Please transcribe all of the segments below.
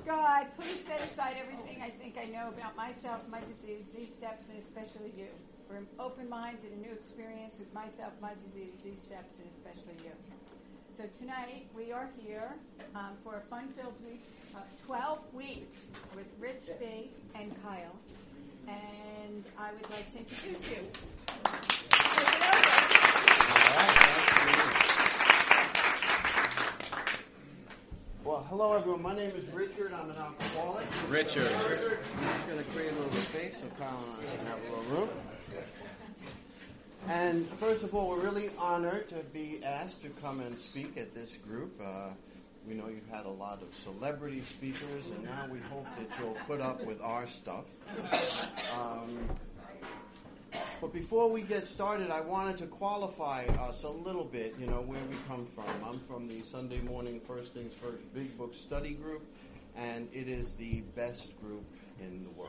God, please set aside everything I think I know about myself, my disease, these steps, and especially you. For an open mind and a new experience with myself, my disease, these steps, and especially you. So tonight we are here for a fun-filled week, 12 weeks with Rich B. and Kyle. And I would like to introduce you. Take it over. Well, hello everyone. My name is Richard. I'm an alcoholic. Richard. I'm just going to create a little space so Kyle and I can have a little room. And first of all, we're really honored to be asked to come and speak at this group. We know you've had a lot of celebrity speakers, and now we hope that you'll put up with our stuff. But before we get started, I wanted to qualify us a little bit, where we come from. I'm from the Sunday Morning First Things First Big Book Study Group, and it is the best group in the world.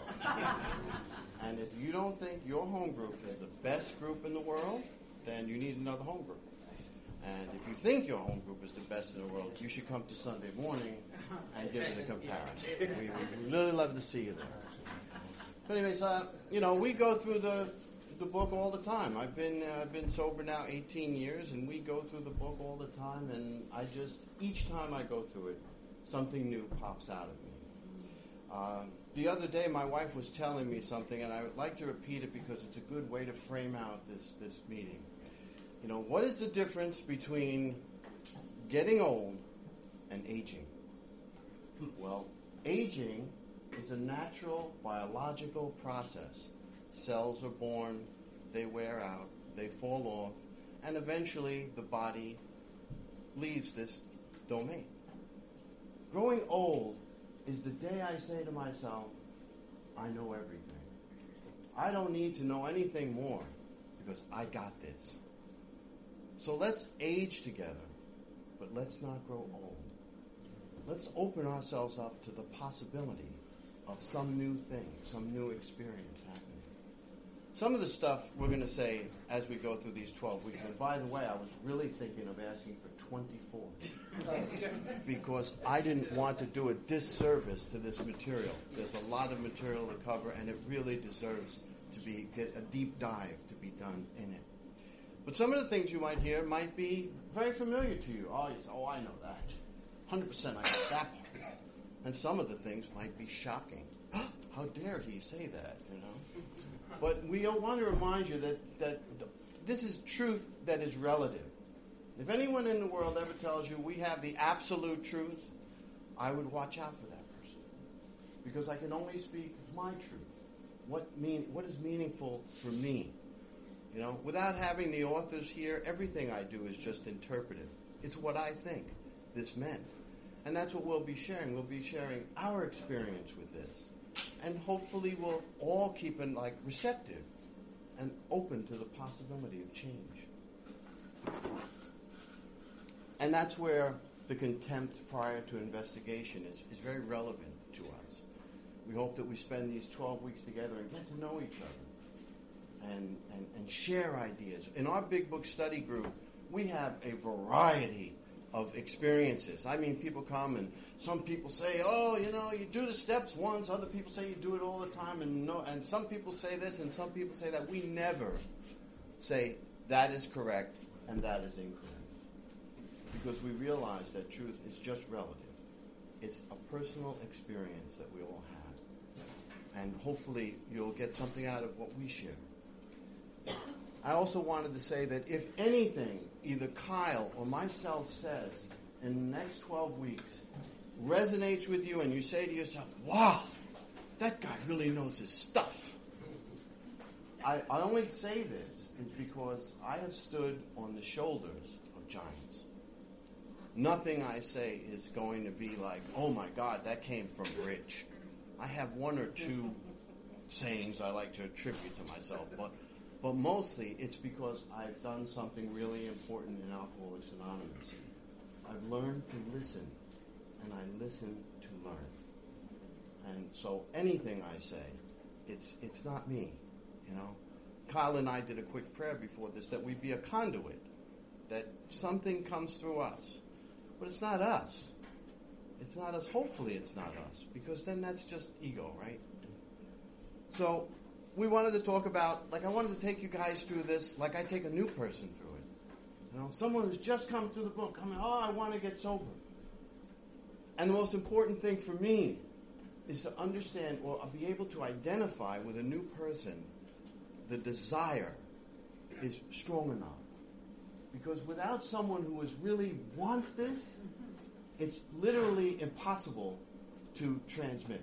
And if you don't think your home group is the best group in the world, then you need another home group. And if you think your home group is the best in the world, you should come to Sunday morning and give it a comparison. We really love to see you there. But anyways, we go through the book all the time. I've been sober now 18 years, and we go through the book all the time, and each time I go through it, something new pops out of me. The other day, my wife was telling me something, and I would like to repeat it because it's a good way to frame out this meeting. What is the difference between getting old and aging? Well, aging is a natural biological process. Cells are born, they wear out, they fall off, and eventually the body leaves this domain. Growing old is the day I say to myself, I know everything. I don't need to know anything more because I got this. So let's age together, but let's not grow old. Let's open ourselves up to the possibility of some new thing, some new experience happening. Some of the stuff we're going to say as we go through these 12 weeks, and by the way, I was really thinking of asking for 24 because I didn't want to do a disservice to this material. There's a lot of material to cover, and it really deserves to get a deep dive to be done in it. But some of the things you might hear might be very familiar to you. Oh, you say, I know that. 100% I got that part. And some of the things might be shocking. How dare he say that, But we want to remind you that this is truth that is relative. If anyone in the world ever tells you we have the absolute truth, I would watch out for that person. Because I can only speak my truth. What is meaningful for me? Without having the authors here, everything I do is just interpretive. It's what I think this meant. And that's what we'll be sharing. We'll be sharing our experience with this. And hopefully we'll all keep receptive and open to the possibility of change. And that's where the contempt prior to investigation is very relevant to us. We hope that we spend these 12 weeks together and get to know each other. And share ideas. In our Big Book Study Group, we have a variety of experiences. I mean, people come and some people say, you do the steps once. Other people say you do it all the time. And some people say this and some people say that. We never say that is correct and that is incorrect. Because we realize that truth is just relative. It's a personal experience that we all have. And hopefully you'll get something out of what we share. I also wanted to say that if anything, either Kyle or myself says in the next 12 weeks resonates with you and you say to yourself, wow, that guy really knows his stuff. I only say this is because I have stood on the shoulders of giants. Nothing I say is going to be like, oh my God, that came from Rich. I have one or two sayings I like to attribute to myself, but mostly it's because I've done something really important in Alcoholics Anonymous. I've learned to listen, and I listen to learn. And so anything I say, it's not me, Kyle and I did a quick prayer before this that we be a conduit, that something comes through us. But it's not us. It's not us. Hopefully it's not us, because then that's just ego, right? So we wanted to talk about, like I wanted to take you guys through this like I take a new person through it. You know, someone who's just come to the book, I want to get sober. And the most important thing for me is to understand or be able to identify with a new person the desire is strong enough. Because without someone who really wants this, it's literally impossible to transmit.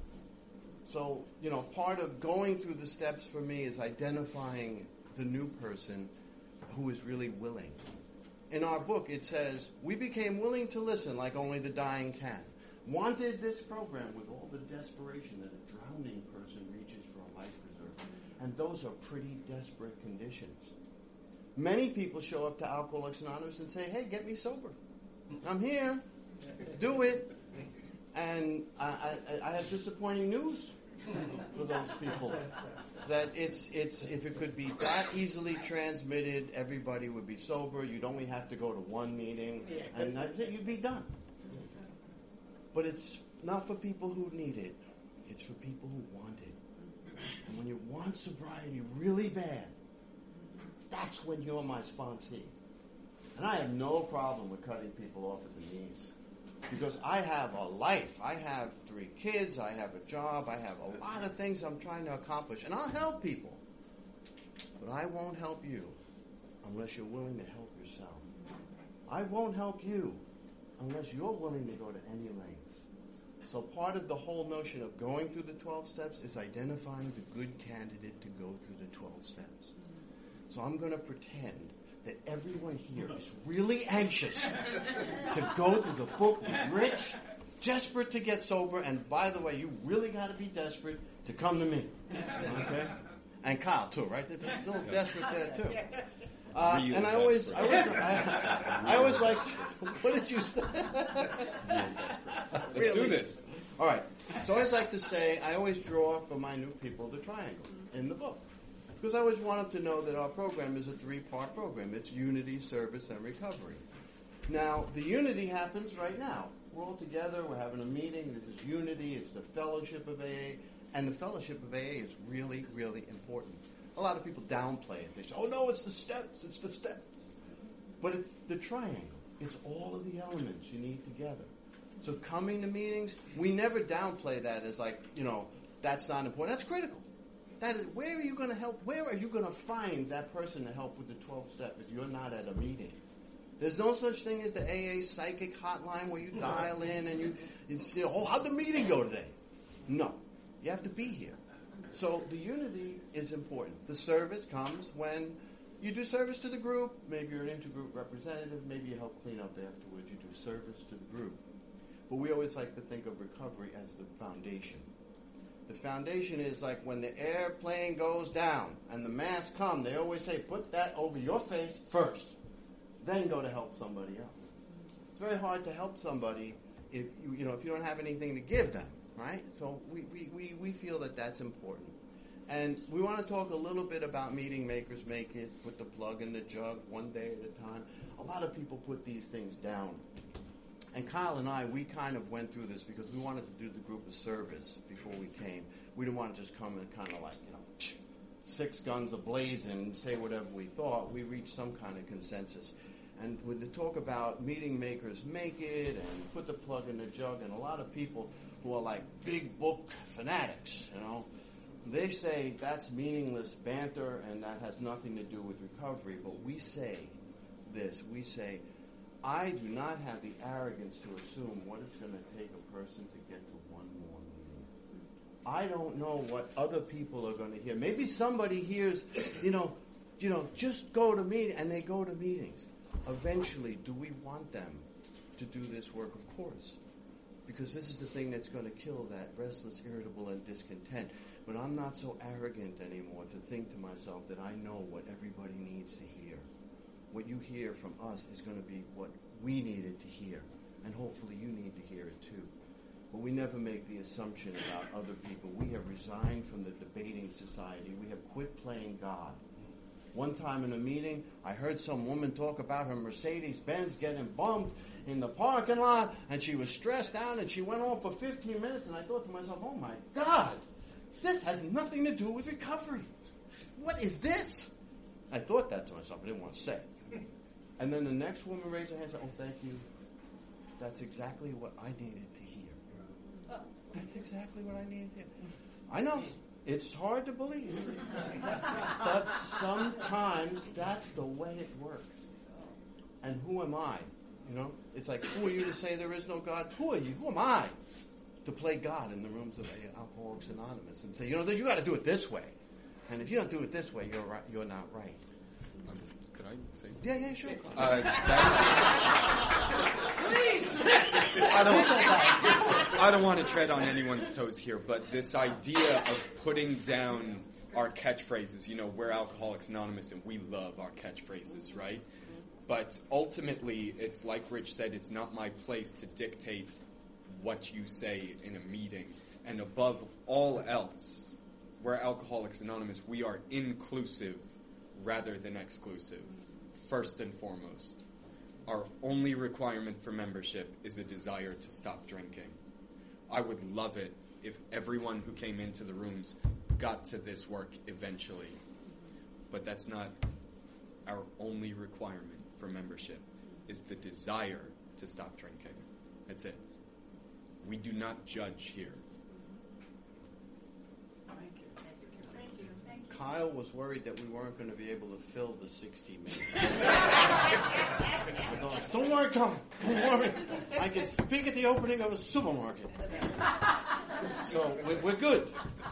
So, part of going through the steps for me is identifying the new person who is really willing. In our book, it says, we became willing to listen like only the dying can. Wanted this program with all the desperation that a drowning person reaches for a life preserver. And those are pretty desperate conditions. Many people show up to Alcoholics Anonymous and say, hey, get me sober. I'm here. Do it. And I have disappointing news for those people. That it's if it could be that easily transmitted, everybody would be sober. You'd only have to go to one meeting, and that's it, you'd be done. But it's not for people who need it. It's for people who want it. And when you want sobriety really bad, that's when you're my sponsee. And I have no problem with cutting people off at the knees. Because I have a life. I have 3 kids. I have a job. I have a lot of things I'm trying to accomplish. And I'll help people. But I won't help you unless you're willing to help yourself. I won't help you unless you're willing to go to any lengths. So part of the whole notion of going through the 12 steps is identifying the good candidate to go through the 12 steps. So I'm going to pretend that everyone here is really anxious to go through the book with Rich, desperate to get sober, and by the way, you really got to be desperate to come to me. Okay? And Kyle, too, right? There's a little desperate there, too. And I always like, what did you say? Let's do this. All right. So I always like to say, I always draw for my new people the triangle in the book. Because I always wanted to know that our program is a 3-part program. It's unity, service, and recovery. Now, the unity happens right now. We're all together. We're having a meeting. This is unity. It's the fellowship of AA. And the fellowship of AA is really, really important. A lot of people downplay it. They say, oh, no, it's the steps. It's the steps. But it's the triangle. It's all of the elements you need together. So coming to meetings, we never downplay that as like, that's not important. That's critical. That is, where are you going to help? Where are you going to find that person to help with the 12th step if you're not at a meeting? There's no such thing as the AA psychic hotline where you dial in and you say, oh, how'd the meeting go today? No. You have to be here. So the unity is important. The service comes when you do service to the group. Maybe you're an intergroup representative. Maybe you help clean up afterwards. You do service to the group. But we always like to think of recovery as the foundation. The foundation is like when the airplane goes down and the masks come, they always say, put that over your face first, then go to help somebody else. It's very hard to help somebody if you don't have anything to give them, right? So we feel that that's important. And we want to talk a little bit about meeting makers make it, put the plug in the jug one day at a time. A lot of people put these things down. And Kyle and I, we kind of went through this because we wanted to do the group of service before we came. We didn't want to just come and kind of like, 6 guns ablazing and say whatever we thought. We reached some kind of consensus. And with the talk about meeting makers make it and put the plug in the jug, and a lot of people who are like big book fanatics, they say that's meaningless banter and that has nothing to do with recovery. But we say this, I do not have the arrogance to assume what it's going to take a person to get to one more meeting. I don't know what other people are going to hear. Maybe somebody hears, just go to meeting, and they go to meetings. Eventually, do we want them to do this work? Of course. Because this is the thing that's going to kill that restless, irritable, and discontent. But I'm not so arrogant anymore to think to myself that I know what everybody needs to hear. What you hear from us is going to be what we needed to hear. And hopefully you need to hear it too. But we never make the assumption about other people. We have resigned from the debating society. We have quit playing God. One time in a meeting, I heard some woman talk about her Mercedes-Benz getting bumped in the parking lot, and she was stressed out, and she went on for 15 minutes, and I thought to myself, oh my God, this has nothing to do with recovery. What is this? I thought that to myself. I didn't want to say it. And then the next woman raised her hand and said, oh, thank you. That's exactly what I needed to hear. That's exactly what I needed to hear. I know. It's hard to believe. But sometimes that's the way it works. And who am I? You know? It's like, who are you to say there is no God? Who are you? Who am I to play God in the rooms of Alcoholics Anonymous and say, you know, you got to do it this way. And if you don't do it this way, you're not right. Could I say something? Yeah, sure. Please. I don't want to tread on anyone's toes here, but this idea of putting down our catchphrases, you know, we're Alcoholics Anonymous and we love our catchphrases, right? But ultimately, it's like Rich said, it's not my place to dictate what you say in a meeting. And above all else, we're Alcoholics Anonymous. We are inclusive rather than exclusive, first and foremost. Our only requirement for membership is a desire to stop drinking. I would love it if everyone who came into the rooms got to this work eventually. But that's not our only requirement for membership, is the desire to stop drinking. That's it. We do not judge here. Kyle was worried that we weren't going to be able to fill the 60 minutes. Don't worry, Kyle. Don't worry. I can speak at the opening of a supermarket. So we're good.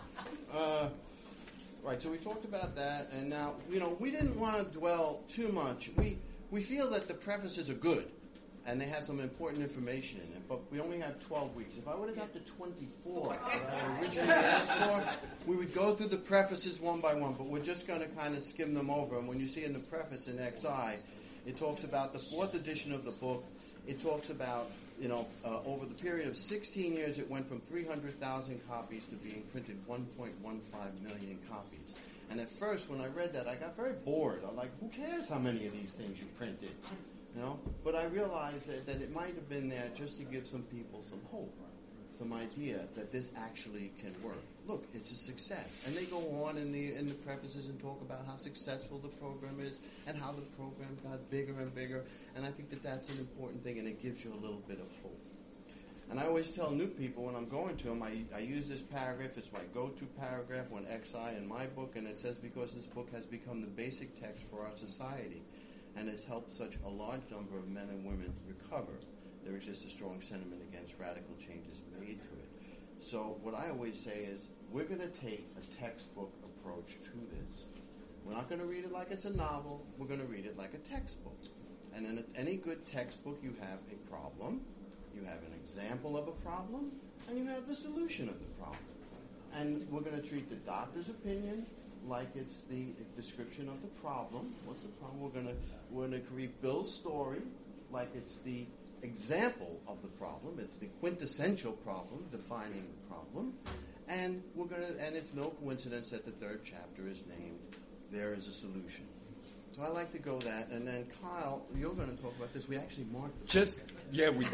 Right, so we talked about that, and now, you know, we didn't want to dwell too much. We feel that the prefaces are good, and they have some important information in it, but we only have 12 weeks. If I would have got to 24 that I originally asked for, we would go through the prefaces one by one, but we're just going to kind of skim them over. And when you see in the preface in XI, it talks about the 4th edition of the book. It talks about, you know, over the period of 16 years, it went from 300,000 copies to being printed 1.15 million copies. And at first, when I read that, I got very bored. I'm like, who cares how many of these things you printed? You know? But I realized that it might have been there just to give some people some hope, some idea that this actually can work. Look, it's a success. And they go on in the prefaces and talk about how successful the program is and how the program got bigger and bigger. And I think that that's an important thing, and it gives you a little bit of hope. And I always tell new people when I'm going to them, I use this paragraph. It's my go-to paragraph when XI in my book, and it says, because this book has become the basic text for our society and has helped such a large number of men and women recover, there is just a strong sentiment against radical changes made to it. So what I always say is, we're going to take a textbook approach to this. We're not going to read it like it's a novel. We're going to read it like a textbook. And in any good textbook, you have a problem, you have an example of a problem, and you have the solution of the problem. And we're going to treat the doctor's opinion like it's the description of the problem. What's the problem? We're going to read Bill's story like it's the example of the problem. It's the quintessential problem, defining the problem. And it's no coincidence that the 3rd chapter is named There is a Solution. So I like to go that, and then Kyle, you're going to talk about this. We actually marked it. We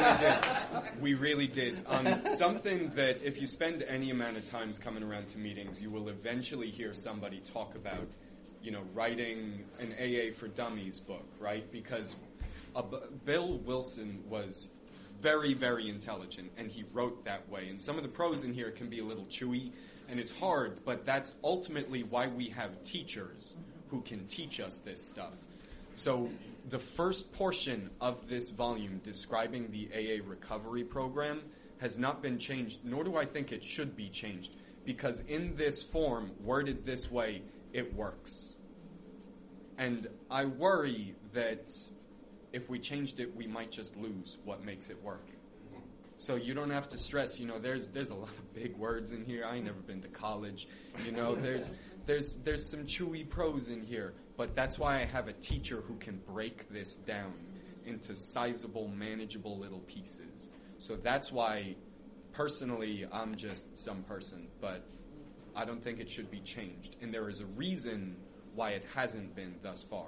really did. Something that if you spend any amount of times coming around to meetings, you will eventually hear somebody talk about, you know, writing an AA for Dummies book, right? Because Bill Wilson was very, very intelligent, and he wrote that way. And some of the prose in here can be a little chewy, and it's hard, but that's ultimately why we have teachers who can teach us this stuff. So the first portion of this volume describing the AA recovery program has not been changed, nor do I think it should be changed, because in this form, worded this way, it works. And I worry that if we changed it, we might just lose what makes it work. So you don't have to stress, you know, there's a lot of big words in here. I ain't never been to college. You know, there's some chewy prose in here. But that's why I have a teacher who can break this down into sizable, manageable little pieces. So that's why, personally, I'm just some person. But I don't think it should be changed. And there is a reason why it hasn't been thus far.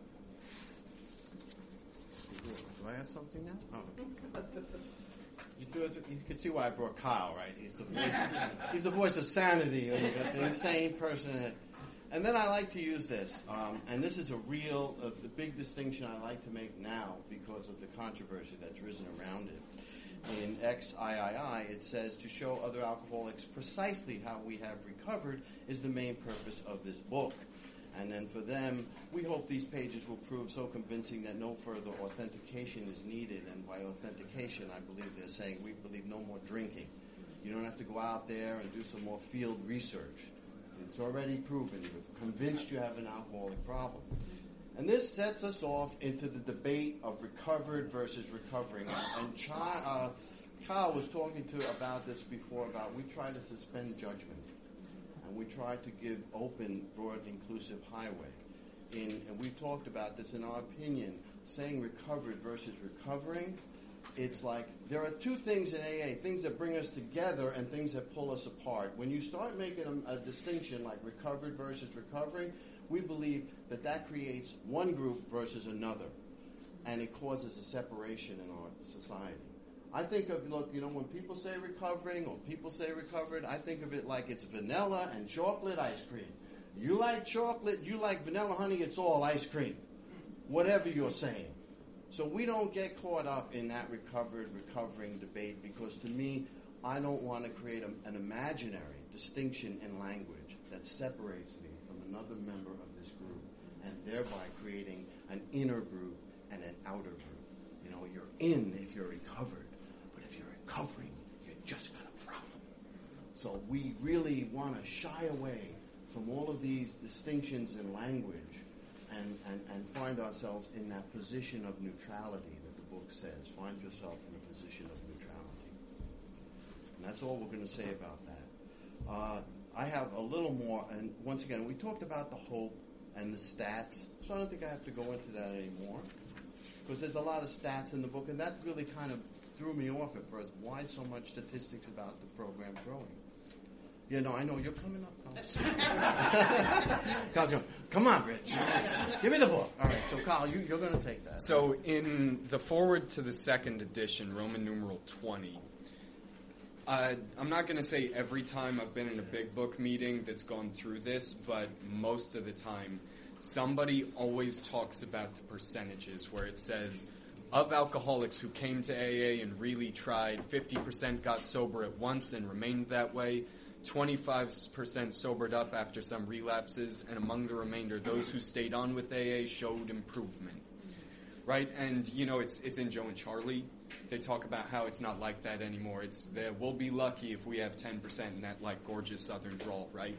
Do I have something now? Oh. You can see why I brought Kyle, right? He's the voice. He's the voice of sanity. You got the insane person. And then I like to use this, and this is the big distinction I like to make now because of the controversy that's risen around it. In XIII, it says to show other alcoholics precisely how we have recovered is the main purpose of this book. And then for them, we hope these pages will prove so convincing that no further authentication is needed. And by authentication, I believe they're saying we believe no more drinking. You don't have to go out there and do some more field research. It's already proven. You're convinced you have an alcoholic problem. And this sets us off into the debate of recovered versus recovering. And Kyle was talking about this before, about we try to suspend judgment. And we try to give open, broad, inclusive highway. And we've talked about this in our opinion, saying recovered versus recovering. It's like there are two things in AA, things that bring us together and things that pull us apart. When you start making a distinction like recovered versus recovering, we believe that creates one group versus another. And it causes a separation in our society. I think of, when people say recovering or people say recovered, I think of it like it's vanilla and chocolate ice cream. You like chocolate, you like vanilla, honey, it's all ice cream. Whatever you're saying. So we don't get caught up in that recovering debate because to me, I don't want to create an imaginary distinction in language that separates me from another member of this group and thereby creating an inner group and an outer group. You're in if you're recovered, but if you're recovering, you just got a problem. So we really want to shy away from all of these distinctions in language and find ourselves in that position of neutrality that the book says. Find yourself in a position of neutrality. And that's all we're going to say about that. I have a little more, and once again, we talked about the hope and the stats, so I don't think I have to go into that anymore, because there's a lot of stats in the book, and that really kind of threw me off at first. Why so much statistics about the program growing? Yeah, no, I know. You're coming up. Kyle's going, come on, Rich. Give me the book. All right, so Kyle, you're going to take that. So in the foreword to the second edition, Roman numeral 20, I'm not going to say every time I've been in a big book meeting that's gone through this, but most of the time, somebody always talks about the percentages where it says, of alcoholics who came to AA and really tried, 50% got sober at once and remained that way, 25% sobered up after some relapses, and among the remainder, those who stayed on with AA showed improvement. Right? And, it's in Joe and Charlie. They talk about how it's not like that anymore. It's that we'll be lucky if we have 10% in that, gorgeous Southern drawl, right?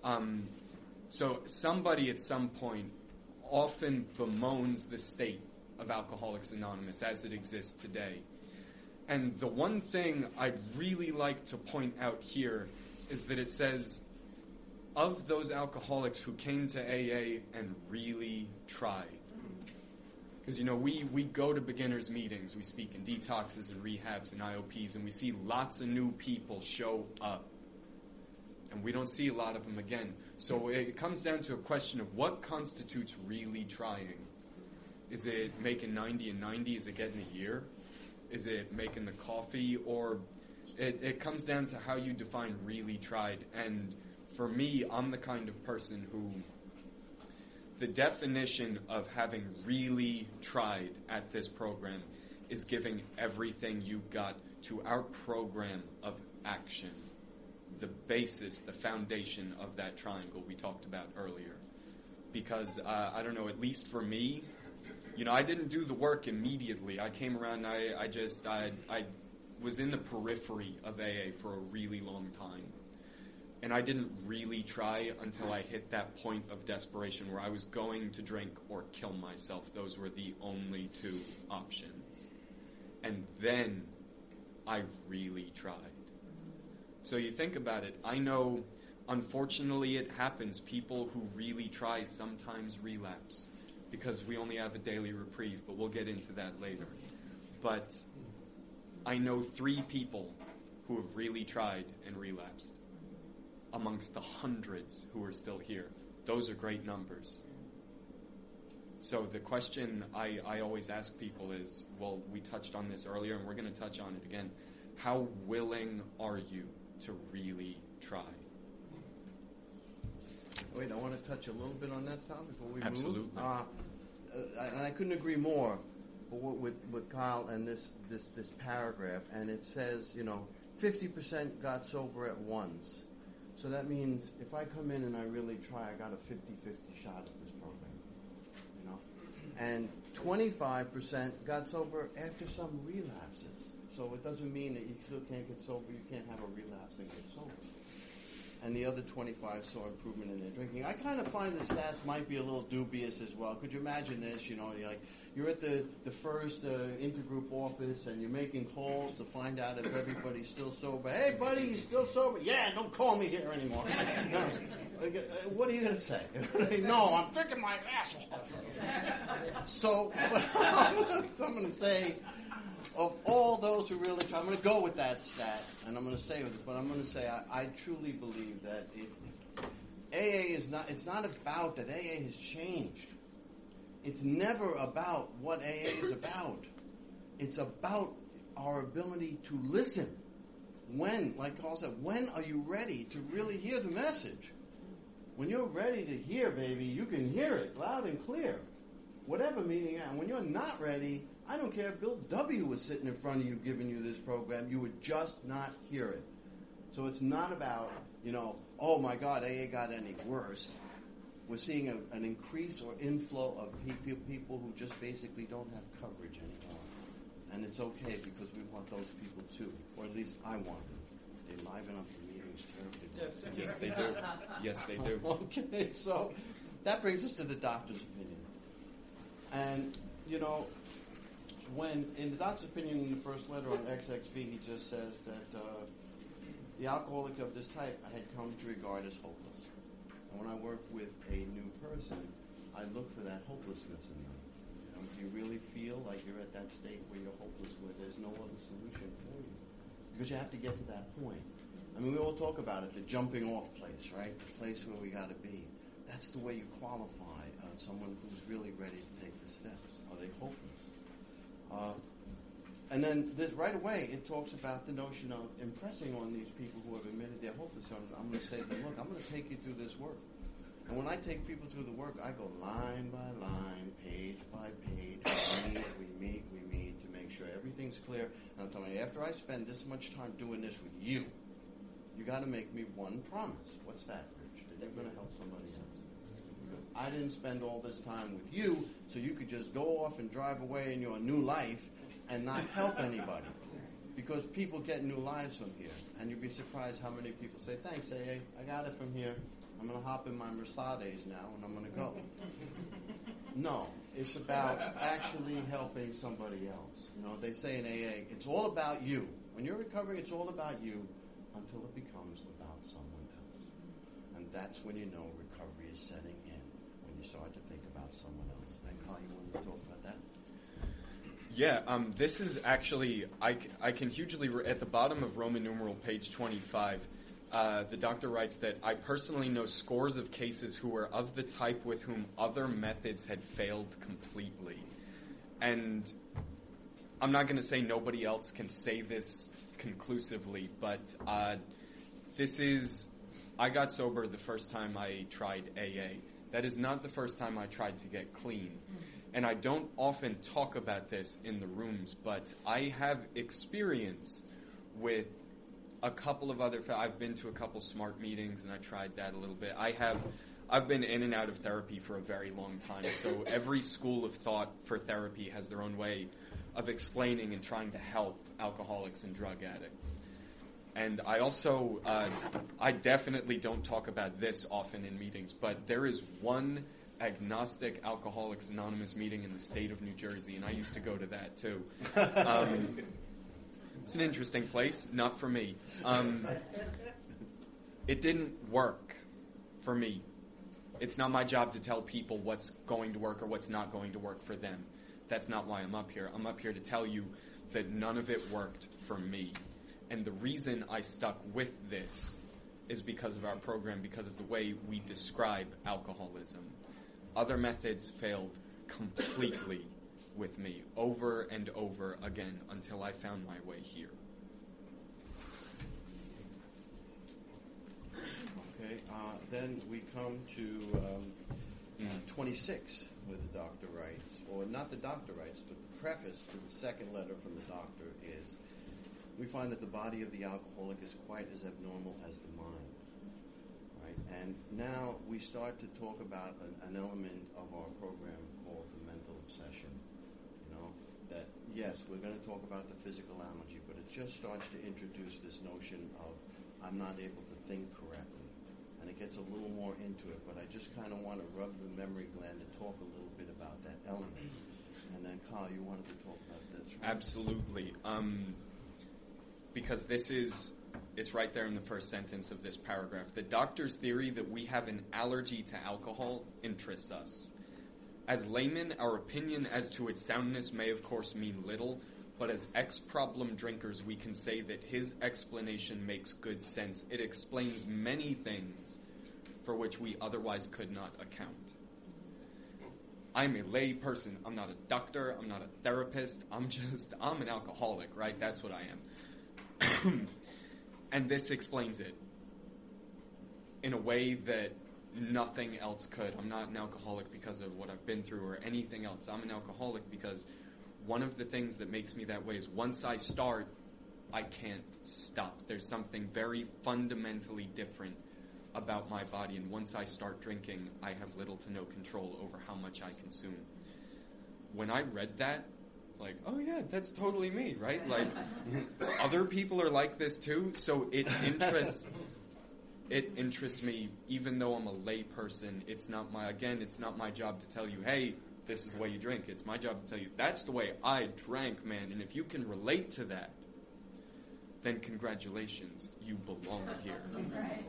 So somebody at some point often bemoans the state of Alcoholics Anonymous as it exists today. And the one thing I'd really like to point out here is that it says, of those alcoholics who came to AA and really tried. Because, we go to beginners meetings, we speak in detoxes and rehabs and IOPs, and we see lots of new people show up. And we don't see a lot of them again. So it comes down to a question of what constitutes really trying. Is it making 90 and 90? Is it getting a year? Is it making the coffee? Or it comes down to how you define really tried. And for me, I'm the kind of person who the definition of having really tried at this program is giving everything you got to our program of action. The basis, the foundation of that triangle we talked about earlier. Because, I don't know, at least for me, I didn't do the work immediately. I came around, I was in the periphery of AA for a really long time. And I didn't really try until I hit that point of desperation where I was going to drink or kill myself. Those were the only two options. And then I really tried. So you think about it. I know, unfortunately, it happens. People who really try sometimes relapse because we only have a daily reprieve, but we'll get into that later. But I know 3 people who have really tried and relapsed amongst the hundreds who are still here. those are great numbers. So the question I always ask people is, well, we touched on this earlier and we're going to touch on it again. How willing are you to really try? Wait, I want to touch a little bit on that, Tom, before we Absolutely. move. And I couldn't agree more with Kyle and this paragraph. And it says, 50% got sober at once. So that means if I come in and I really try, I got a 50-50 shot at this program. And 25% got sober after some relapses. So it doesn't mean that you still can't get sober. You can't have a relapse and get sober. And the other 25 saw improvement in their drinking. I kind of find the stats might be a little dubious as well. Could you imagine this? You're at the first intergroup office and you're making calls to find out if everybody's still sober. Hey, buddy, you still sober? Yeah, don't call me here anymore. No. What are you going to say? No, I'm drinking my ass off. So, I'm going to say, of all those who really try, I'm going to go with that stat, and I'm going to stay with it, but I'm going to say I truly believe that AA is not, it's not about that AA has changed. It's never about what AA is about. It's about our ability to listen. When, like Carl said, when are you ready to really hear the message? When you're ready to hear, baby, you can hear it loud and clear. Whatever meaning, and when you're not ready, I don't care if Bill W. was sitting in front of you giving you this program, you would just not hear it. So it's not about, oh my God, AA got any worse. We're seeing an increase or inflow of people who just basically don't have coverage anymore. And it's okay because we want those people too, or at least I want them. They liven up the meetings terribly. Yes, they do. Yes, they do. Okay, so that brings us to the doctor's opinion. And, when in the doctor's opinion in the first letter on XXV, he just says that the alcoholic of this type I had come to regard as hopeless. And when I work with a new person, I look for that hopelessness in them. Do you really feel like you're at that state where you're hopeless, where there's no other solution for you? Because you have to get to that point. I mean, we all talk about it, the jumping off place, right? The place where we got to be. That's the way you qualify someone who's really ready to take the steps. Are they hopeless? And then right away, it talks about the notion of impressing on these people who have admitted they're hopeless. So I'm going to say to them, look, I'm going to take you through this work. And when I take people through the work, I go line by line, page by page. We meet to make sure everything's clear. And I'm telling you, after I spend this much time doing this with you, you got to make me one promise. What's that, Rich? That you're going to help somebody else. I didn't spend all this time with you, so you could just go off and drive away in your new life and not help anybody. Because people get new lives from here. And you'd be surprised how many people say, thanks, AA, I got it from here. I'm going to hop in my Mercedes now, and I'm going to go. No, it's about actually helping somebody else. They say in AA, it's all about you. When you're recovering, it's all about you until it becomes about someone else. And that's when you know recovery is setting in, when you start to think about someone else. And Kyle, you want to talk about that? Yeah, this is actually, I can hugely, at the bottom of Roman numeral page 25, the doctor writes that I personally know scores of cases who were of the type with whom other methods had failed completely. And I'm not going to say nobody else can say this conclusively, but I got sober the first time I tried AA. That is not the first time I tried to get clean. And I don't often talk about this in the rooms, but I have experience with a couple of other, I've been to a couple SMART meetings and I tried that a little bit. I've been in and out of therapy for a very long time, so every school of thought for therapy has their own way of explaining and trying to help alcoholics and drug addicts. And I also, I definitely don't talk about this often in meetings, but there is one agnostic Alcoholics Anonymous meeting in the state of New Jersey, and I used to go to that too. It's an interesting place, not for me. It didn't work for me. It's not my job to tell people what's going to work or what's not going to work for them. That's not why I'm up here. I'm up here to tell you that none of it worked for me. And the reason I stuck with this is because of our program, because of the way we describe alcoholism. Other methods failed completely with me over and over again until I found my way here. Okay, then we come to 26, where the doctor writes, or not the doctor writes, but the preface to the second letter from the doctor is, we find that the body of the alcoholic is quite as abnormal as the mind. Right? And now we start to talk about an element of our program called the mental obsession. You know, that yes, we're going to talk about the physical allergy, but it just starts to introduce this notion of I'm not able to think correctly. And it gets a little more into it, but I just kind of want to rub the memory gland to talk a little bit about that element. And then, Carl, you wanted to talk about this, right? Absolutely. Because it's right there in the first sentence of this paragraph. The doctor's theory that we have an allergy to alcohol interests us. As laymen, our opinion as to its soundness may of course mean little, but as ex-problem drinkers, we can say that his explanation makes good sense. It explains many things for which we otherwise could not account. I'm a lay person. I'm not a doctor. I'm not a therapist. I'm an alcoholic, right? That's what I am. And this explains it in a way that nothing else could. I'm not an alcoholic because of what I've been through or anything else. I'm an alcoholic because one of the things that makes me that way is once I start, I can't stop. There's something very fundamentally different about my body, and once I start drinking, I have little to no control over how much I consume. When I read that, it's like, oh yeah, that's totally me, right? Like, other people are like this too, so it interests me, even though I'm a lay person. It's not my job to tell you, hey, this is the way you drink. It's my job to tell you, that's the way I drank, man. And if you can relate to that, then congratulations, you belong here. Right.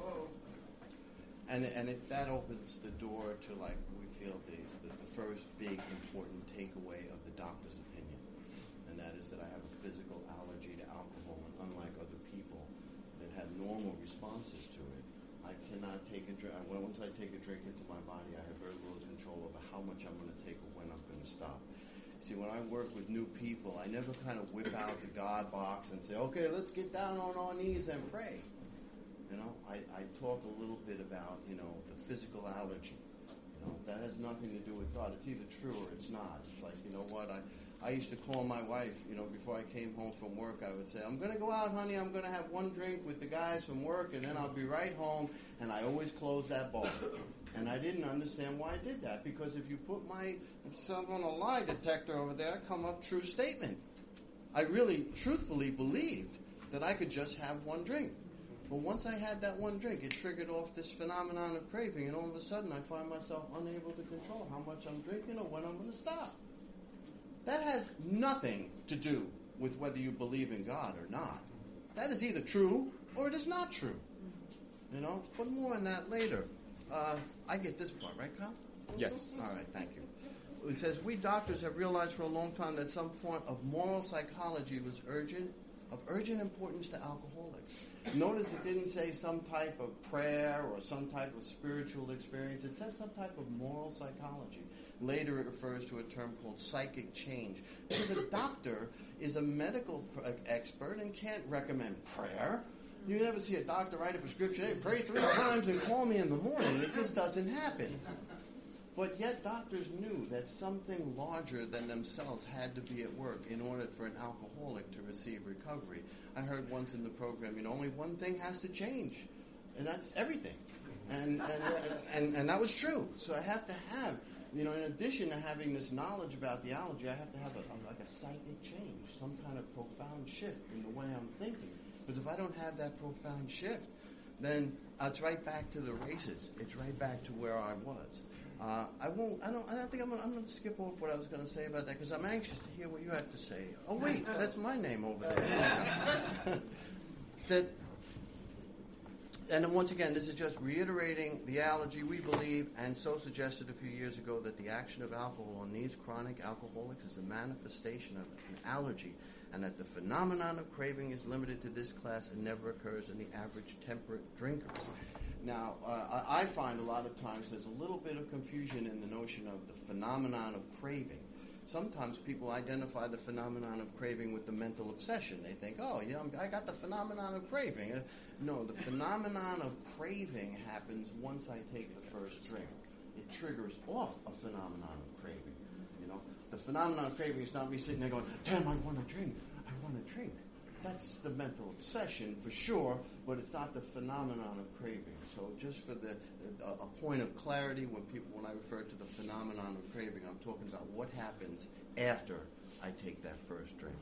And that opens the door to, like, we feel the first big important takeaway of the doctor's opinion. And that is that I have a physical allergy to alcohol, and unlike other people that have normal responses to it, I cannot take a drink. Once I take a drink into my body, I have very little control over how much I'm going to take or when I'm going to stop. See, when I work with new people, I never kind of whip out the God box and say, okay, let's get down on our knees and pray. You know, I talk a little bit about, the physical allergy. That has nothing to do with God. It's either true or it's not. It's like, you know what, I used to call my wife, before I came home from work, I would say, I'm going to go out, honey, I'm going to have one drink with the guys from work, and then I'll be right home, and I always close that bar. And I didn't understand why I did that, because if you put myself on a lie detector over there, I come up true statement. I really, truthfully believed that I could just have one drink. But once I had that one drink, it triggered off this phenomenon of craving, and all of a sudden I find myself unable to control how much I'm drinking or when I'm going to stop. That has nothing to do with whether you believe in God or not. That is either true or it is not true. But more on that later. I get this part, right, Kyle? Yes. All right, thank you. It says, we doctors have realized for a long time that some form of moral psychology was of urgent importance to alcoholics. Notice it didn't say some type of prayer or some type of spiritual experience. It said some type of moral psychology. Later it refers to a term called psychic change. Because a doctor is a medical expert and can't recommend prayer. You never see a doctor write a prescription, hey, pray 3 times and call me in the morning. It just doesn't happen. But yet doctors knew that something larger than themselves had to be at work in order for an alcoholic to receive recovery. I heard once in the program, only one thing has to change, and that's everything. And that was true. So I have to have, in addition to having this knowledge about the allergy, I have to have a psychic change, some kind of profound shift in the way I'm thinking. Because if I don't have that profound shift, then it's right back to the races. It's right back to where I was. I don't think I'm going to skip off what I was going to say about that because I'm anxious to hear what you have to say. Oh wait, that's my name over there. That And then once again, this is just reiterating the allergy we believe, and so suggested a few years ago, that the action of alcohol on these chronic alcoholics is a manifestation of an allergy, and that the phenomenon of craving is limited to this class and never occurs in the average temperate drinkers. Now, I find a lot of times there's a little bit of confusion in the notion of the phenomenon of craving. Sometimes people identify the phenomenon of craving with the mental obsession. They think, oh, yeah, I got the phenomenon of craving. No, the phenomenon of craving happens once I take the first drink. It triggers off a phenomenon of craving. You know, the phenomenon of craving is not me sitting there going, damn, I want to drink. I want to drink. That's the mental obsession for sure, but it's not the phenomenon of craving. So just for a point of clarity, when I refer to the phenomenon of craving, I'm talking about what happens after I take that first drink.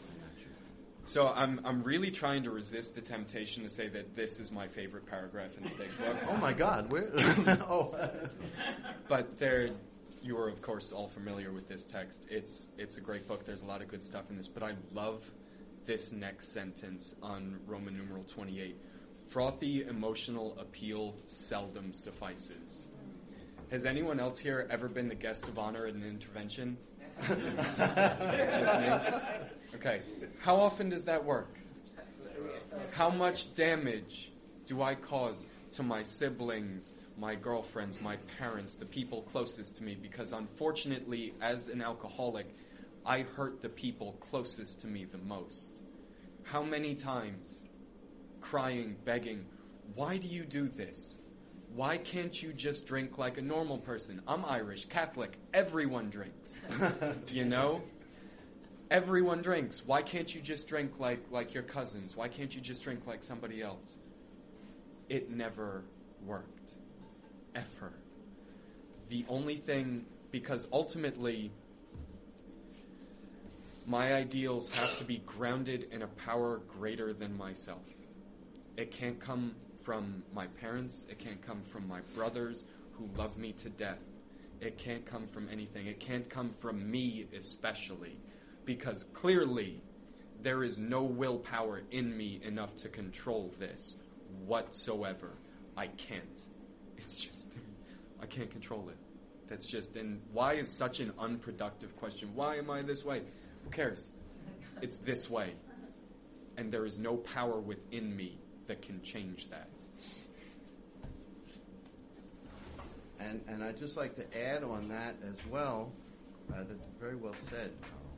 So I'm really trying to resist the temptation to say that this is my favorite paragraph in the big book. Oh my God, where? Oh. But you are of course all familiar with this text. It's a great book. There's a lot of good stuff in this, but I love this next sentence on Roman numeral 28. Frothy emotional appeal seldom suffices. Has anyone else here ever been the guest of honor at an intervention? Just me? Okay. How often does that work? How much damage do I cause to my siblings, my girlfriends, my parents, the people closest to me? Because unfortunately, as an alcoholic, I hurt the people closest to me the most. How many times, crying, begging, why do you do this? Why can't you just drink like a normal person? I'm Irish, Catholic, everyone drinks. You know? Everyone drinks. Why can't you just drink like your cousins? Why can't you just drink like somebody else? It never worked. Ever. The only thing, because ultimately, my ideals have to be grounded in a power greater than myself. It can't come from my parents. It can't come from my brothers who love me to death. It can't come from anything. It can't come from me especially. Because clearly, there is no willpower in me enough to control this whatsoever. I can't. It's just, I can't control it. That's just, and why is such an unproductive question? Why am I this way? Who cares? It's this way. And there is no power within me that can change that. And I'd just like to add on that as well. That's very well said.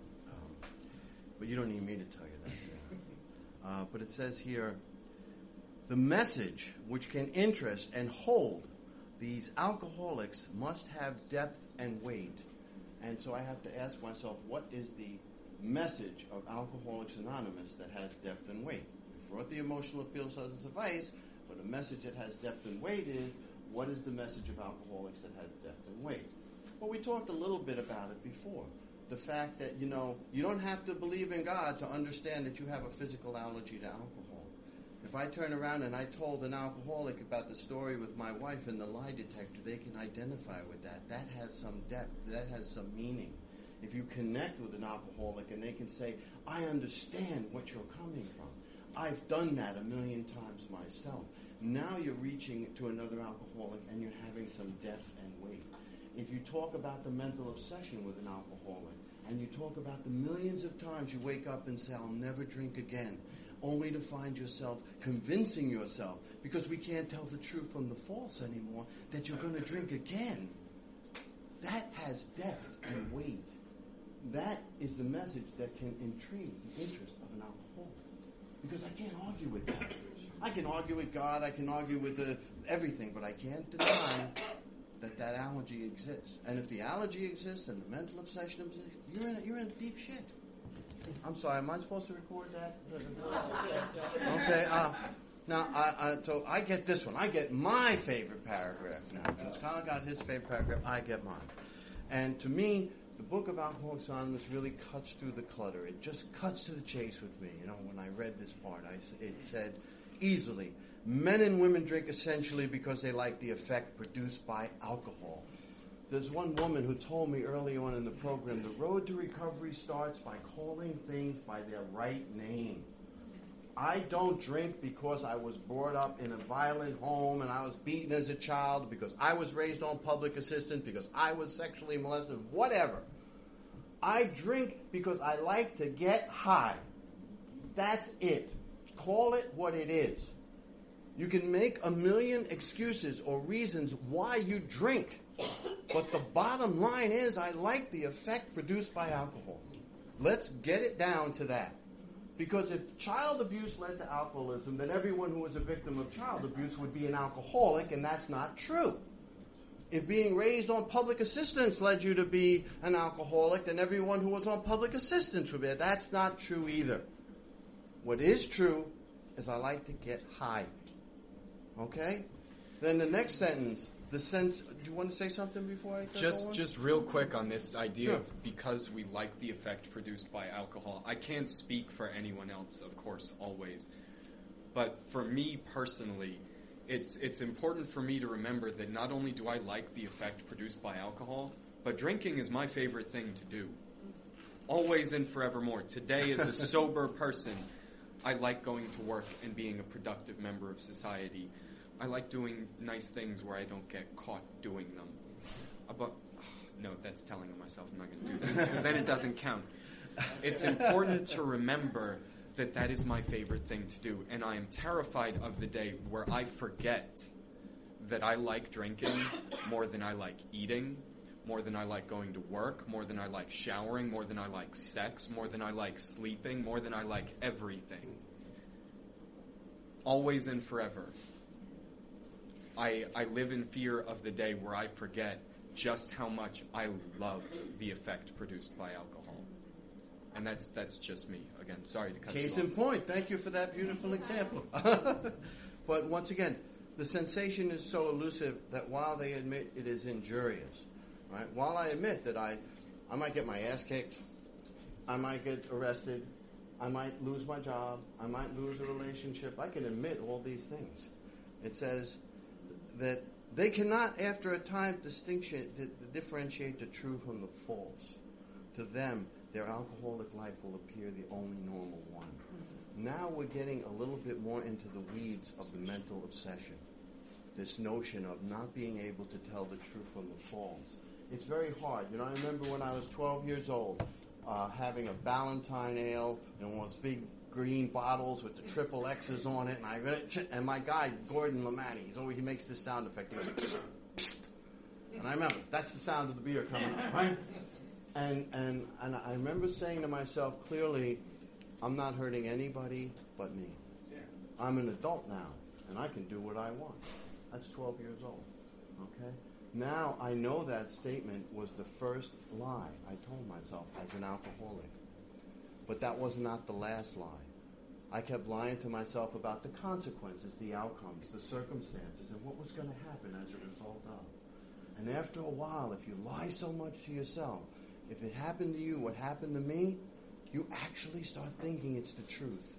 But you don't need me to tell you that. But it says here, the message which can interest and hold these alcoholics must have depth and weight. And so I have to ask myself, what is the message of Alcoholics Anonymous that has depth and weight? If the emotional appeal doesn't suffice, but a message that has depth and weight is, what is the message of Alcoholics that has depth and weight? Well, we talked a little bit about it before. The fact that, you don't have to believe in God to understand that you have a physical allergy to alcohol. If I turn around and I told an alcoholic about the story with my wife and the lie detector, they can identify with that. That has some depth. That has some meaning. If you connect with an alcoholic and they can say, I understand what you're coming from. I've done that 1,000,000 times myself. Now you're reaching to another alcoholic and you're having some depth and weight. If you talk about the mental obsession with an alcoholic, and you talk about the millions of times you wake up and say, I'll never drink again, only to find yourself convincing yourself, because we can't tell the truth from the false anymore, that you're going to drink again. That has depth and weight. That is the message that can intrigue the interest of an alcoholic. Because I can't argue with that. I can argue with God, I can argue with everything, but I can't deny that allergy exists. And if the allergy exists and the mental obsession exists, you're in deep shit. I'm sorry, am I supposed to record that? Okay, so I get this one. I get my favorite paragraph now. Since Kyle got his favorite paragraph, I get mine. And to me, the book of Alcoholics Anonymous really cuts through the clutter. It just cuts to the chase with me. When I read this part, it said easily, men and women drink essentially because they like the effect produced by alcohol. There's one woman who told me early on in the program, the road to recovery starts by calling things by their right name. I don't drink because I was brought up in a violent home and I was beaten as a child, because I was raised on public assistance, because I was sexually molested, whatever. I drink because I like to get high. That's it. Call it what it is. You can make a million excuses or reasons why you drink, but the bottom line is I like the effect produced by alcohol. Let's get it down to that. Because if child abuse led to alcoholism, then everyone who was a victim of child abuse would be an alcoholic, and that's not true. If being raised on public assistance led you to be an alcoholic, then everyone who was on public assistance would be. That's not true either. What is true is I like to get high. Okay? Then the next sentence, the sense. Do you want to say something before I go on? Just real quick on this idea Sure. of because we like the effect produced by alcohol. I can't speak for anyone else, of course, always. But for me personally, it's important for me to remember that not only do I like the effect produced by alcohol, but drinking is my favorite thing to do. Always and forevermore. Today, as a sober person, I like going to work and being a productive member of society. I like doing nice things where I don't get caught doing them. But no, that's telling on myself. I'm not going to do that because then it doesn't count. It's important to remember that that is my favorite thing to do, and I am terrified of the day where I forget that I like drinking more than I like eating, more than I like going to work, more than I like showering, more than I like sex, more than I like sleeping, more than I like everything. Always and forever. I live in fear of the day where I forget just how much I love the effect produced by alcohol. And that's just me. Again, sorry to cut you off. Case in point. Thank you for that beautiful example. But once again, the sensation is so elusive that while they admit it is injurious, right? While I admit that I might get my ass kicked, I might get arrested, I might lose my job, I might lose a relationship, I can admit all these things. It says that they cannot, after a time, differentiate the true from the false. To them, their alcoholic life will appear the only normal one. Now we're getting a little bit more into the weeds of the mental obsession. This notion of not being able to tell the true from the false. It's very hard. You know, I remember when I was 12 years old, having a Ballantine ale in one of those big green bottles with the triple X's on it, and my guy Gordon Lamanti, he makes this sound effect. He goes, psst, psst. And I remember that's the sound of the beer coming out, right? And I remember saying to myself clearly, I'm not hurting anybody but me. I'm an adult now, and I can do what I want. That's 12 years old. Okay? Now I know that statement was the first lie I told myself as an alcoholic. But that was not the last lie. I kept lying to myself about the consequences, the outcomes, the circumstances, and what was going to happen as a result of. And after a while, if you lie so much to yourself, if it happened to you, what happened to me, you actually start thinking it's the truth.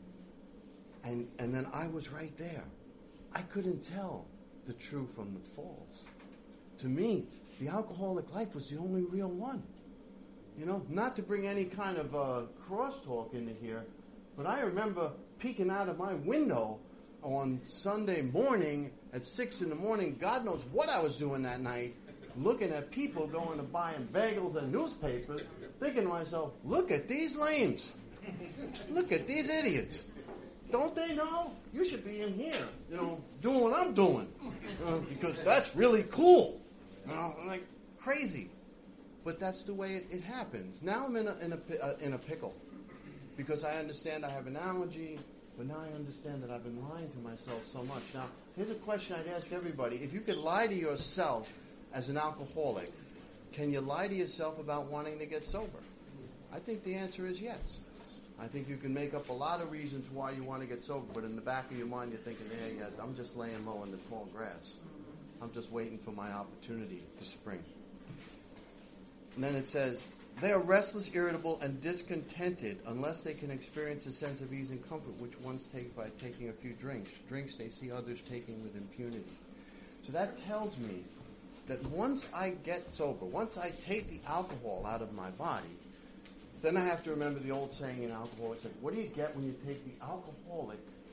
And then I was right there. I couldn't tell the true from the false. To me, the alcoholic life was the only real one. You know, not to bring any kind of crosstalk into here, but I remember peeking out of my window on Sunday morning at 6 a.m, God knows what I was doing that night, looking at people going to buying bagels and newspapers, thinking to myself, look at these lames. Look at these idiots. Don't they know? You should be in here, doing what I'm doing. Because that's really cool. Like crazy. But that's the way it happens. Now I'm in a pickle. Because I understand I have an allergy, but now I understand that I've been lying to myself so much. Now, here's a question I'd ask everybody. If you could lie to yourself as an alcoholic, can you lie to yourself about wanting to get sober? I think the answer is yes. I think you can make up a lot of reasons why you want to get sober, but in the back of your mind you're thinking, yeah, I'm just laying low in the tall grass. I'm just waiting for my opportunity to spring. And then it says, they are restless, irritable, and discontented unless they can experience a sense of ease and comfort, which ones take by taking a few drinks. Drinks they see others taking with impunity. So that tells me that once I get sober, once I take the alcohol out of my body, then I have to remember the old saying in alcoholics, like, what do you get when you take the alcoholic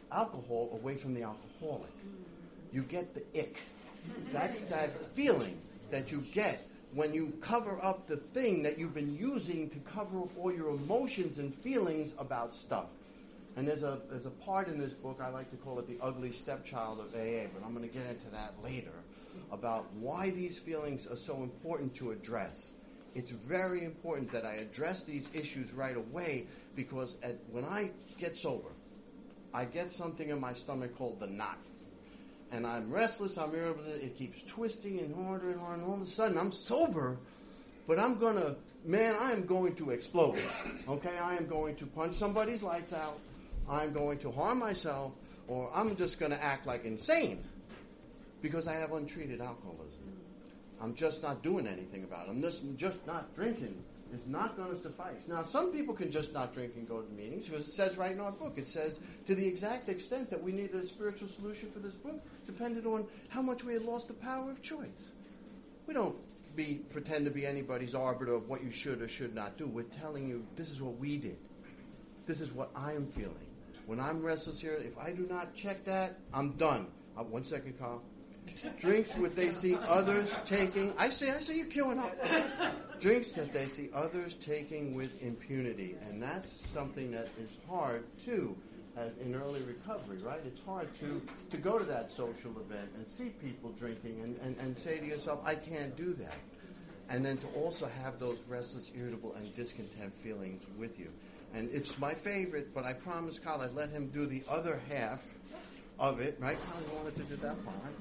alcohol away from the alcoholic. You get the ick. That's that feeling that you get when you cover up the thing that you've been using to cover up all your emotions and feelings about stuff. And there's a part in this book, I like to call it the ugly stepchild of AA, but I'm going to get into that later, about why these feelings are so important to address. It's very important that I address these issues right away, because when I get sober, I get something in my stomach called the knot. And I'm restless, I'm irritable, it keeps twisting and harder and harder, and all of a sudden I'm sober, but I am going to explode. Okay, I am going to punch somebody's lights out, I'm going to harm myself, or I'm just going to act like insane because I have untreated alcoholism. I'm just not doing anything about it. I'm just not drinking. It's not going to suffice. Now, some people can just not drink and go to meetings, because it says right in our book, it says to the exact extent that we needed a spiritual solution for this book depended on how much we had lost the power of choice. We don't pretend to be anybody's arbiter of what you should or should not do. We're telling you this is what we did. This is what I am feeling. When I'm restless here, if I do not check that, I'm done. 1 second, Carl. Drinks what they see others taking. I see you queuing up. Drinks that they see others taking with impunity. And that's something that is hard, too, in early recovery, right? It's hard to go to that social event and see people drinking and say to yourself, I can't do that. And then to also have those restless, irritable, and discontent feelings with you. And it's my favorite, but I promised Kyle I'd let him do the other half of it, right? Kyle, you wanted to do that part, right?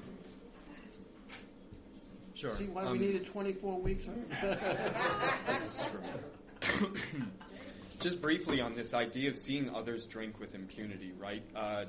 Sure. See why we needed 24 weeks? That's true. Just briefly on this idea of seeing others drink with impunity, right?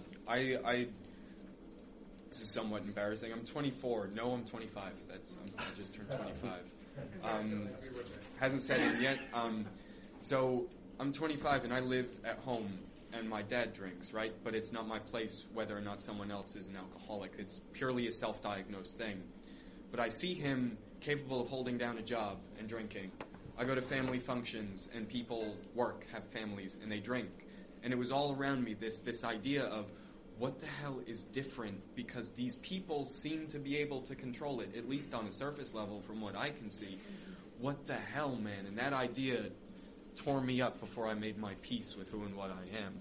This is somewhat embarrassing. I'm 24. No, I'm 25. I just turned 25. Hasn't set in yet. So I'm 25 and I live at home and my dad drinks, right? But it's not my place whether or not someone else is an alcoholic. It's purely a self-diagnosed thing. But I see him capable of holding down a job and drinking. I go to family functions and people work, have families, and they drink. And it was all around me, this idea of what the hell is different, because these people seem to be able to control it, at least on a surface level from what I can see. What the hell, man? And that idea tore me up before I made my peace with who and what I am.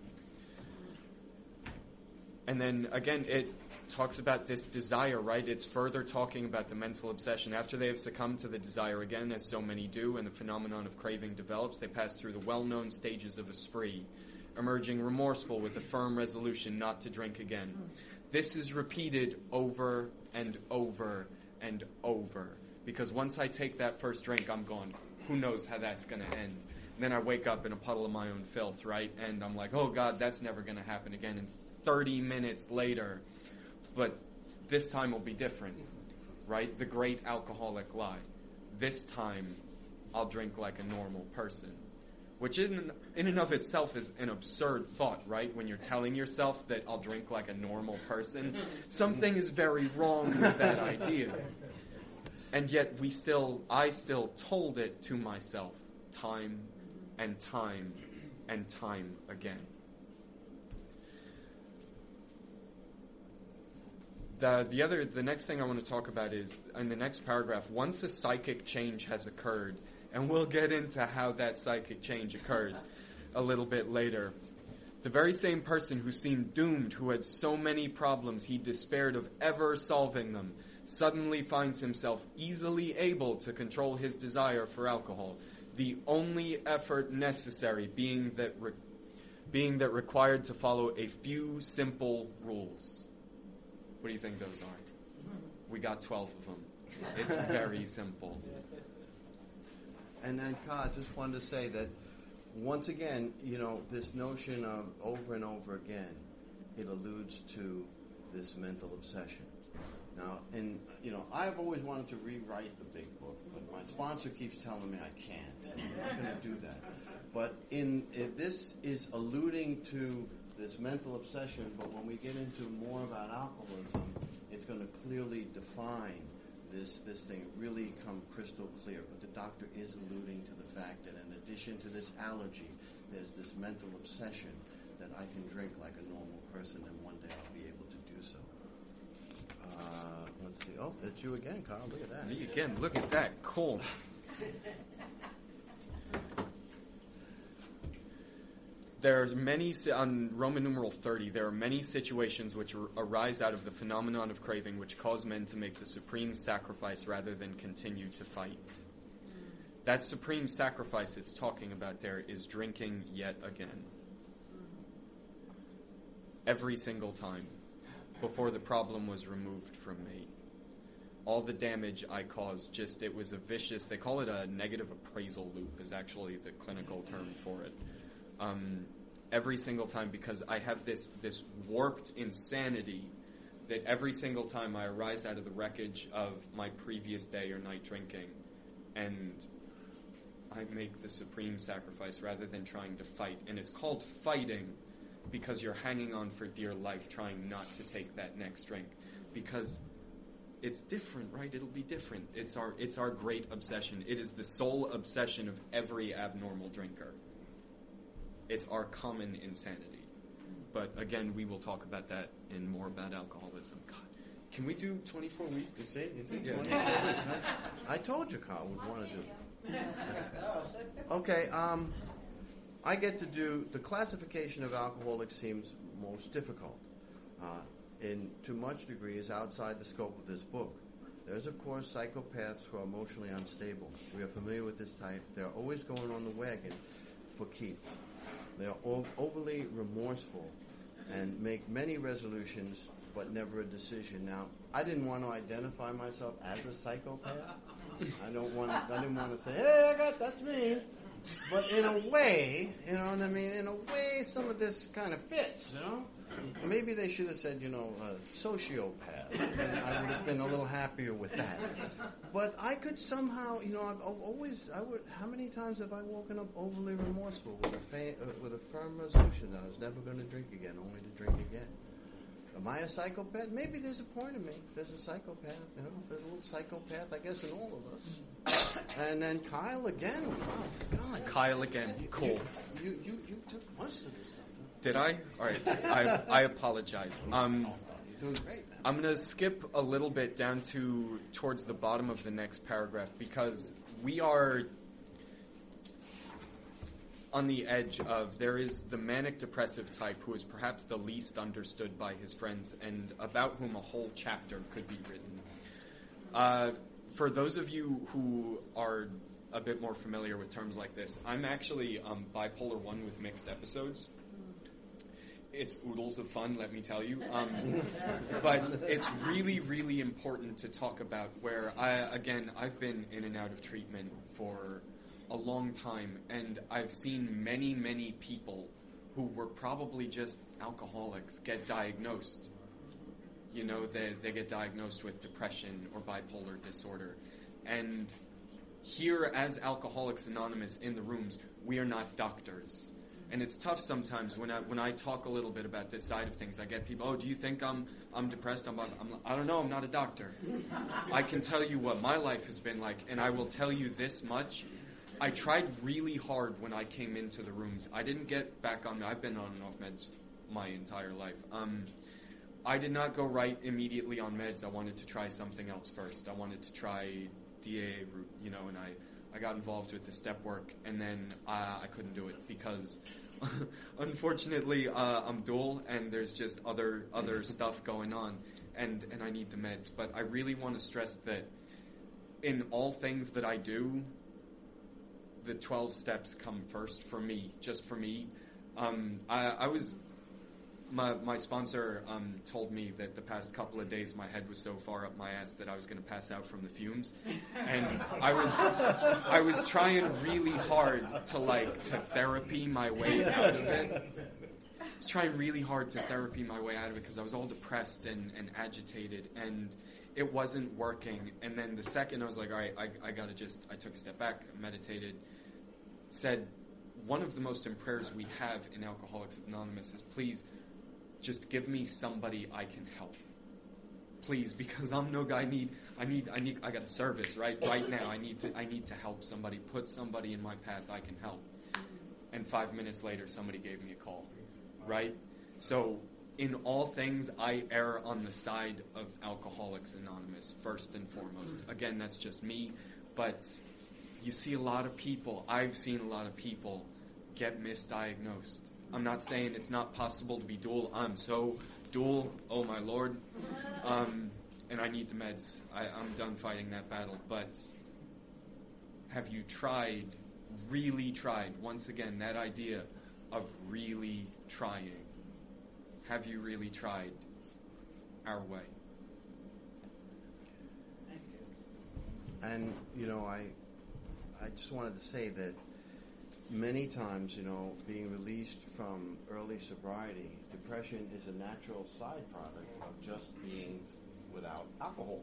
And then, again, it talks about this desire, right? It's further talking about the mental obsession. After they have succumbed to the desire again, as so many do, and the phenomenon of craving develops, they pass through the well-known stages of a spree, emerging remorseful with a firm resolution not to drink again. This is repeated over and over and over, because once I take that first drink, I'm gone. Who knows how that's going to end? And then I wake up in a puddle of my own filth, right? And I'm like, oh, God, that's never going to happen again. And 30 minutes later, but this time will be different, right? The great alcoholic lie. This time, I'll drink like a normal person. Which in and of itself is an absurd thought, right? When you're telling yourself that I'll drink like a normal person, something is very wrong with that idea. And yet I still told it to myself time and time and time again. The next thing I want to talk about is, in the next paragraph, once a psychic change has occurred, and we'll get into how that psychic change occurs a little bit later, the very same person who seemed doomed, who had so many problems he despaired of ever solving them, suddenly finds himself easily able to control his desire for alcohol, the only effort necessary being that required to follow a few simple rules. What do you think those are? We got 12 of them. It's very simple. And then, Ka, I just wanted to say that, once again, this notion of over and over again, it alludes to this mental obsession. Now, I've always wanted to rewrite the big book, but my sponsor keeps telling me I can't, so I'm not going to do that. But this is alluding to this mental obsession, but when we get into more about alcoholism, it's going to clearly define this thing, really come crystal clear. But the doctor is alluding to the fact that in addition to this allergy, there's this mental obsession that I can drink like a normal person, and one day I'll be able to do so. Let's see. Oh, it's you again, Kyle. Look at that. Me again. Look at that. Cool. There's many, on Roman numeral 30, there are many situations which arise out of the phenomenon of craving which cause men to make the supreme sacrifice rather than continue to fight. That supreme sacrifice it's talking about there is drinking yet again. Every single time, before the problem was removed from me. All the damage I caused, it was a vicious, they call it a negative appraisal loop is actually the clinical term for it. Every single time, because I have this warped insanity that every single time I arise out of the wreckage of my previous day or night drinking, and I make the supreme sacrifice rather than trying to fight. And it's called fighting because you're hanging on for dear life, trying not to take that next drink. Because it's different, right? It'll be different. It's our great obsession. It is the sole obsession of every abnormal drinker. It's our common insanity. But again, we will talk about that and more about alcoholism. God, can we do 24 weeks? You see 24 weeks, huh? I told you Carl would want to do. Okay, I get to do, the classification of alcoholics seems most difficult. To much degree is outside the scope of this book. There's, of course, psychopaths who are emotionally unstable. We are familiar with this type. They're always going on the wagon for keeps. They are overly remorseful and make many resolutions but never a decision. Now, I didn't want to identify myself as a psychopath. I didn't want to say, hey, that's me. But in a way, you know what I mean? In a way, some of this kind of fits, you know? Maybe they should have said, sociopath, and I would have been a little happier with that. But I could somehow, how many times have I woken up overly remorseful with a firm resolution that I was never going to drink again, only to drink again? Am I a psychopath? Maybe there's a point of me. There's a psychopath, there's a little psychopath, I guess, in all of us. And then Kyle again. Oh, God. Kyle again. Cool. You took most of this stuff. Did I? All right. I apologize. You're doing great. I'm going to skip a little bit down towards the bottom of the next paragraph because we are on the edge of, there is the manic depressive type who is perhaps the least understood by his friends and about whom a whole chapter could be written. For those of you who are a bit more familiar with terms like this, I'm actually bipolar 1 with mixed episodes. It's oodles of fun, let me tell you. But it's really, really important to talk about where, I've been in and out of treatment for a long time, and I've seen many, many people who were probably just alcoholics get diagnosed. They get diagnosed with depression or bipolar disorder. And here, as Alcoholics Anonymous in the rooms, we are not doctors. And it's tough sometimes when I talk a little bit about this side of things. I get people, do you think I'm depressed? I don't know, I'm not a doctor. I can tell you what my life has been like, and I will tell you this much. I tried really hard when I came into the rooms. I didn't get back on, I've been on and off meds my entire life. I did not go right immediately on meds. I wanted to try something else first. I wanted to try the AA route, and I got involved with the step work, and then I couldn't do it because, unfortunately, I'm dual, and there's just other stuff going on, and I need the meds. But I really want to stress that in all things that I do, the 12 steps come first for me, just for me. My sponsor told me that the past couple of days my head was so far up my ass that I was going to pass out from the fumes, and I was trying really hard to therapy my way out of it. I was trying really hard to therapy my way out of it because I was all depressed and agitated, and it wasn't working. And then the second I was like, all right, I took a step back, meditated, said, one of the most important prayers we have in Alcoholics Anonymous is, please, just give me somebody I can help. Please, because I'm no guy. I got a service right now. I need to help somebody, put somebody in my path I can help. And 5 minutes later, somebody gave me a call, right? So in all things, I err on the side of Alcoholics Anonymous, first and foremost. Again, that's just me, but you see a lot of people, I've seen a lot of people get misdiagnosed. I'm not saying it's not possible to be dual. I'm so dual, oh my Lord. And I need the meds. I'm done fighting that battle. But have you tried, really tried, once again, that idea of really trying? Have you really tried our way? And, I just wanted to say that many times, being released from early sobriety, depression is a natural side product of just being without alcohol.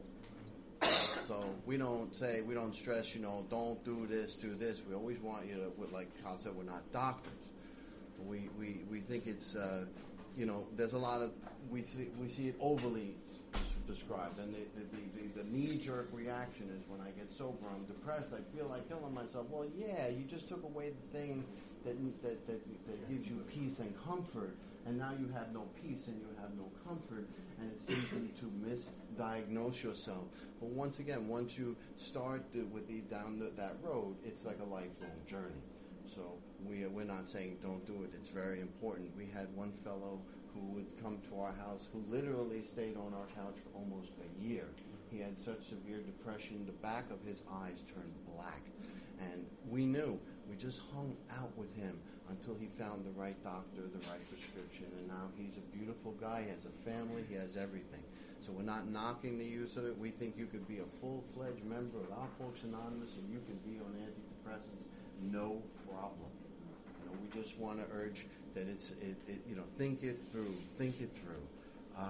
So we don't stress, don't do this, do this. We always want you to, like Kyle said, we're not doctors. We think it's, there's a lot of, we see it overly described, and the knee-jerk reaction is when I get sober, I'm depressed, I feel like killing myself. Well, yeah, you just took away the thing that gives you peace and comfort, and now you have no peace and you have no comfort, and it's easy to misdiagnose yourself. But once again, once you start down that road, it's like a lifelong journey. So we're not saying don't do it. It's very important. We had one fellow who would come to our house who literally stayed on our couch for almost a year. He had such severe depression, the back of his eyes turned black. And we knew. We just hung out with him until he found the right doctor, the right prescription. And now he's a beautiful guy. He has a family. He has everything. So we're not knocking the use of it. We think you could be a full-fledged member of Alcoholics Anonymous and you can be on antidepressants. No problem. We just want to urge that think it through. Think it through.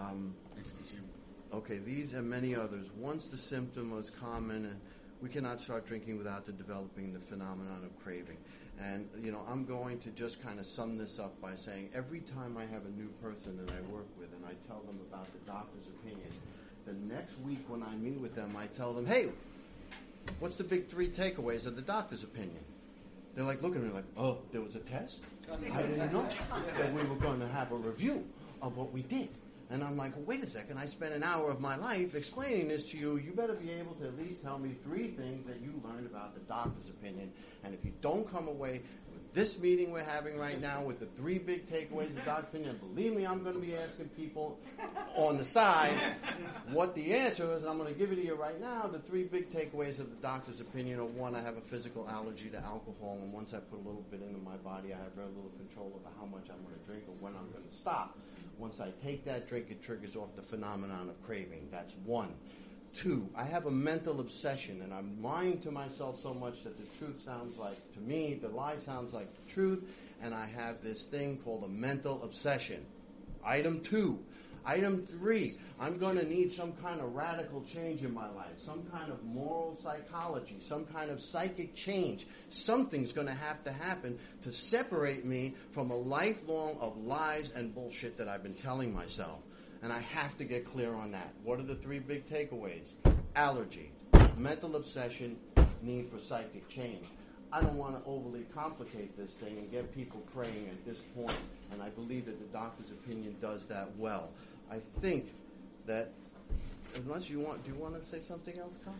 Okay, these and many others. Once the symptom was common, we cannot start drinking without developing the phenomenon of craving. And, I'm going to just kind of sum this up by saying every time I have a new person that I work with and I tell them about the doctor's opinion, the next week when I meet with them, I tell them, hey, what's the big 3 takeaways of the doctor's opinion? They're like looking at me like, oh, there was a test? I didn't know that we were going to have a review of what we did. And I'm like, well, wait a second. I spent an hour of my life explaining this to you. You better be able to at least tell me 3 things that you learned about the doctor's opinion. And if you don't come away with this meeting we're having right now with the 3 big takeaways of the doctor's opinion, believe me, I'm going to be asking people on the side what the answer is. And I'm going to give it to you right now. The 3 big takeaways of the doctor's opinion are: 1, I have a physical allergy to alcohol. And once I put a little bit into my body, I have very little control over how much I'm going to drink or when I'm going to stop. Once I take that drink, it triggers off the phenomenon of craving. That's 1. 2, I have a mental obsession, and I'm lying to myself so much that the truth sounds like, to me, the lie sounds like the truth, and I have this thing called a mental obsession. Item 2. Item 3, I'm going to need some kind of radical change in my life, some kind of moral psychology, some kind of psychic change. Something's going to happen to separate me from a lifelong of lies and bullshit that I've been telling myself. And I have to get clear on that. What are the 3 big takeaways? Allergy, mental obsession, need for psychic change. I don't want to overly complicate this thing and get people praying at this point, and I believe that the doctor's opinion does that well. I think that, unless you want, do you want to say something else, Kyle?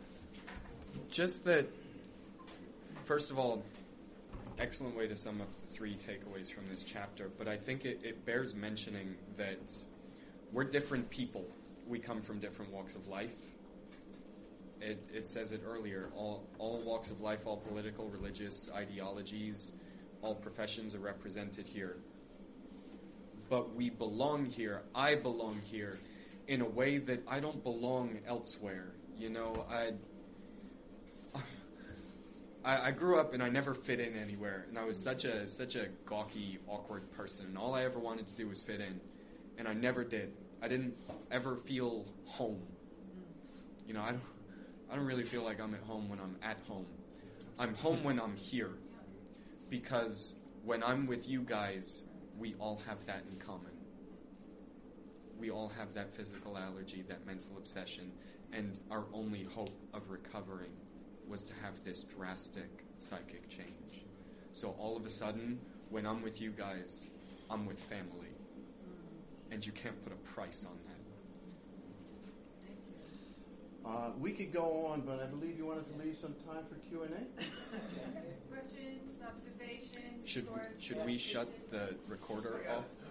Just that, first of all, excellent way to sum up the 3 takeaways from this chapter, but I think it bears mentioning that we're different people. We come from different walks of life. It says it earlier, all walks of life, all political, religious ideologies, all professions are represented here. But we belong here. I belong here in a way that I don't belong elsewhere. I grew up and I never fit in anywhere, and I was such a gawky, awkward person. All I ever wanted to do was fit in, and I never did. I didn't ever feel home. I don't really feel like I'm at home when I'm at home. I'm home when I'm here, because when I'm with you guys, we all have that in common. We all have that physical allergy, that mental obsession, and our only hope of recovering was to have this drastic psychic change. So all of a sudden, when I'm with you guys, I'm with family. and you can't put a price on that. We could go on, but I believe you wanted to leave some time for Q&A? Questions, observations, Should we shut the recorder off?